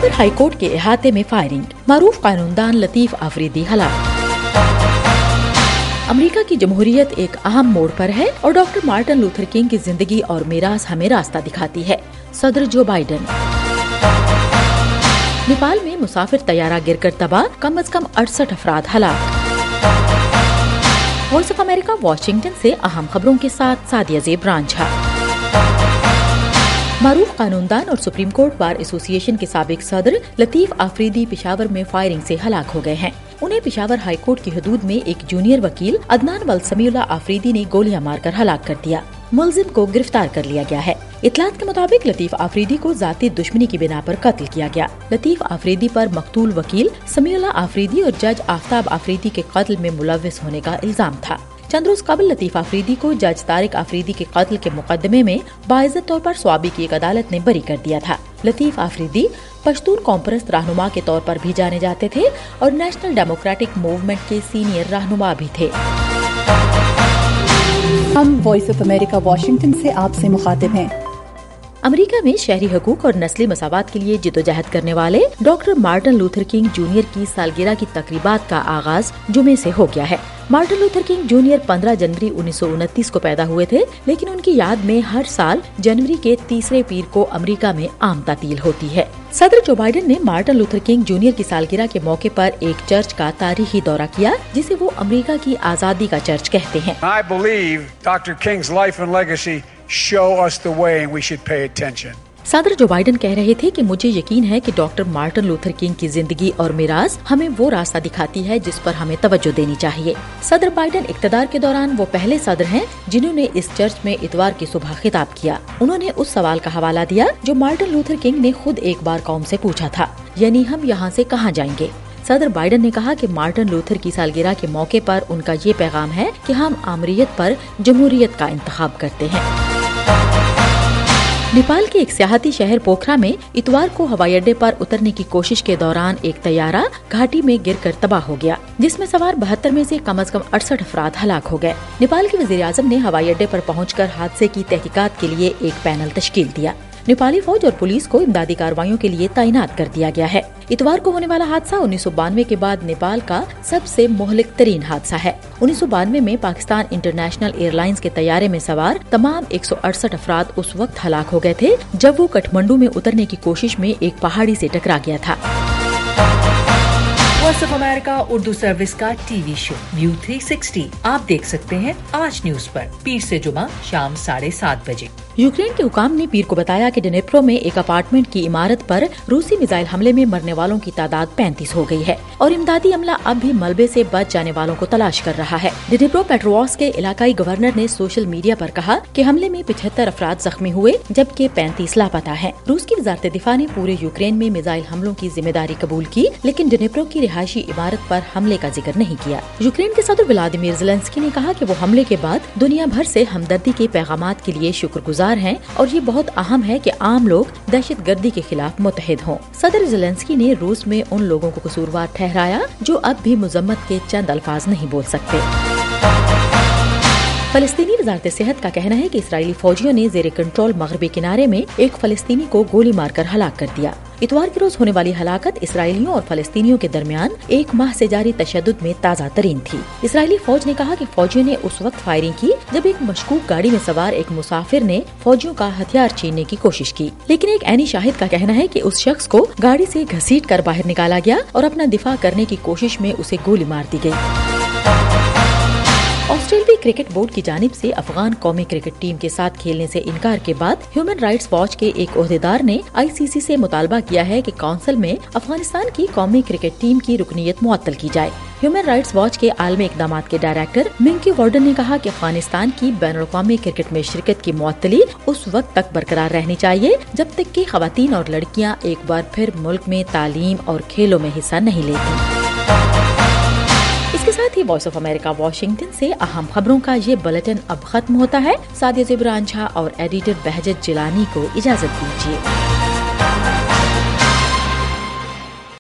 Peshawar high court کے احاطے میں فائرنگ، معروف قانوندان لطیف آفریدی ہلاک۔ امریکہ کی جمہوریت ایک اہم موڑ پر ہے اور ڈاکٹر مارٹن لوتھر کنگ کی زندگی اور میراث ہمیں راستہ دکھاتی ہے، صدر جو بائیڈن۔ نیپال میں مسافر طیارہ گر کر تباہ، کم از کم 68 افراد ہلاک۔ وائس آف امریکہ واشنگٹن سے اہم خبروں کے ساتھ سعدیہ زیب رانجھا۔ معروف قانوندان اور سپریم کورٹ بار ایسوسی ایشن کے سابق صدر لطیف آفریدی پشاور میں فائرنگ سے ہلاک ہو گئے ہیں۔ انہیں پشاور ہائی کورٹ کی حدود میں ایک جونیئر وکیل عدنان سمیع اللہ آفریدی نے گولیاں مار کر ہلاک کر دیا۔ ملزم کو گرفتار کر لیا گیا ہے۔ اطلاعات کے مطابق لطیف آفریدی کو ذاتی دشمنی کی بنا پر قتل کیا گیا۔ لطیف آفریدی پر مقتول وکیل سمیع اللہ آفریدی اور جج آفتاب آفریدی کے قتل میں ملوث ہونے کا الزام تھا۔ چند روز قبل لطیف آفریدی کو جج طارق آفریدی کے قتل کے مقدمے میں باعزت طور پر سوابی کی ایک عدالت نے بری کر دیا تھا۔ لطیف آفریدی پشتون قوم پرست رہنما کے طور پر بھی جانے جاتے تھے اور نیشنل ڈیموکریٹک موومنٹ کے سینئر رہنما بھی تھے۔ ہم وائس آف امریکہ واشنگٹن سے آپ سے مخاطب ہیں۔ امریکہ میں شہری حقوق اور نسلی مساوات کے لیے جدوجہد کرنے والے doctor Martin Luther King junior کی سالگرہ کی تقریبات کا آغاز جمعے سے ہو گیا ہے۔ مارٹن لوتھر کنگ جونیئر 15 جنوری 1929 کو پیدا ہوئے تھے، لیکن ان کی یاد میں ہر سال جنوری کے تیسرے پیر کو امریکہ میں عام تعطیل ہوتی ہے۔ صدر جو بائیڈن نے مارٹن لوتھر کنگ جونیئر کی سالگرہ کے موقع پر ایک چرچ کا تاریخی دورہ کیا، جسے وہ امریکہ کی آزادی کا چرچ کہتے ہیں۔ I believe Dr. King's life and legacy show us the way and we should pay attention. صدر جو بائیڈن کہہ رہے تھے کہ مجھے یقین ہے کہ ڈاکٹر مارٹن لوتھر کنگ کی زندگی اور میراث ہمیں وہ راستہ دکھاتی ہے جس پر ہمیں توجہ دینی چاہیے۔ صدر بائیڈن اقتدار کے دوران وہ پہلے صدر ہیں جنہوں نے اس چرچ میں اتوار کی صبح خطاب کیا۔ انہوں نے اس سوال کا حوالہ دیا جو مارٹن لوتھر کنگ نے خود ایک بار قوم سے پوچھا تھا، یعنی ہم یہاں سے کہاں جائیں گے؟ صدر بائیڈن نے کہا کہ مارٹن لوتھر کی سالگرہ کے موقع پر ان کا یہ پیغام ہے کہ ہم آمریت پر جمہوریت کا انتخاب کرتے ہیں۔ نیپال کے ایک سیاحتی شہر پوکھرا میں اتوار کو ہوائی اڈے پر اترنے کی کوشش کے دوران ایک طیارہ گھاٹی میں گر کر تباہ ہو گیا، جس میں سوار 72 میں سے کم از کم 68 افراد ہلاک ہو گئے۔ نیپال کے وزیر اعظم نے ہوائی اڈے پر پہنچ کر حادثے کی تحقیقات کے لیے ایک پینل تشکیل دیا۔ نیپالی فوج اور پولیس کو امدادی کارروائیوں کے لیے تعینات کر دیا گیا ہے۔ اتوار کو ہونے والا حادثہ 1992 کے بعد نیپال کا سب سے مہلک ترین حادثہ ہے۔ 1992 میں پاکستان انٹرنیشنل ایئر لائنز کے طیارے میں سوار تمام 168 افراد اس وقت ہلاک ہو گئے تھے جب وہ کٹھمنڈو میں اترنے کی کوشش میں ایک پہاڑی سے ٹکرا گیا تھا۔ Voice of America Urdu service کا ٹی وی شو ویو 360 آپ دیکھ سکتے ہیں آج نیوز پر پیر سے جمعہ شام 7:30 بجے۔ یوکرین کے حکام نے پیر کو بتایا کہ ڈنیپرو میں ایک اپارٹمنٹ کی عمارت پر روسی میزائل حملے میں مرنے والوں کی تعداد 35 ہو گئی ہے اور امدادی عملہ اب بھی ملبے سے بچ جانے والوں کو تلاش کر رہا ہے۔ ڈنیپرو پیٹرووسک کے علاقائی گورنر نے سوشل میڈیا پر کہا کہ حملے میں 75 افراد زخمی ہوئے جبکہ 35 لاپتہ ہیں۔ روس کی وزارت دفاع نے پورے یوکرین میں میزائل حملوں کی ذمہ داری قبول کی، لیکن ڈنیپرو کی رہائشی عمارت پر حملے کا ذکر نہیں کیا۔ یوکرین کے صدر ولادیمیر زیلنسکی نے کہا کہ وہ حملے کے بعد دنیا بھر سے ہمدردی کے پیغامات کے لیے شکر گزار ہیں اور یہ بہت اہم ہے کہ عام لوگ دہشت گردی کے خلاف متحد ہوں۔ صدر زیلنسکی نے روس میں ان لوگوں کو قصوروار ٹھہرایا جو اب بھی مذمت کے چند الفاظ نہیں بول سکتے۔ فلسطینی وزارت صحت کا کہنا ہے کہ اسرائیلی فوجیوں نے زیر کنٹرول مغربی کنارے میں ایک فلسطینی کو گولی مار کر ہلاک کر دیا۔ اتوار کے روز ہونے والی ہلاکت اسرائیلیوں اور فلسطینیوں کے درمیان ایک ماہ سے جاری تشدد میں تازہ ترین تھی۔ اسرائیلی فوج نے کہا کہ فوجیوں نے اس وقت فائرنگ کی جب ایک مشکوک گاڑی میں سوار ایک مسافر نے فوجیوں کا ہتھیار چھیننے کی کوشش کی، لیکن ایک عینی شاہد کا کہنا ہے کہ اس شخص کو گاڑی سے گھسیٹ کر باہر نکالا گیا اور اپنا دفاع کرنے کی کوشش میں اسے گولی مار دی گئی۔ آسٹریلوی کرکٹ بورڈ کی جانب سے افغان قومی کرکٹ ٹیم کے ساتھ کھیلنے سے انکار کے بعد ہیومن رائٹس واچ کے ایک عہدیدار نے ICC سے مطالبہ کیا ہے کہ کونسل میں افغانستان کی قومی کرکٹ ٹیم کی رکنیت معطل کی جائے۔ ہیومن رائٹس واچ کے عالمی اقدامات کے ڈائریکٹر منکی وارڈن نے کہا کہ افغانستان کی بین الاقوامی کرکٹ میں شرکت کی معطلی اس وقت تک برقرار رہنی چاہیے جب تک کہ خواتین اور لڑکیاں ایک بار پھر ملک میں تعلیم اور کھیلوں میں حصہ نہیں لیتی۔ اس کے ساتھ ہی وائس آف امریکہ واشنگٹن سے اہم خبروں کا یہ بلیٹن اب ختم ہوتا ہے۔ سعدیہ زیب رانجھا اور ایڈیٹر بہجت جیلانی کو اجازت دیجیے۔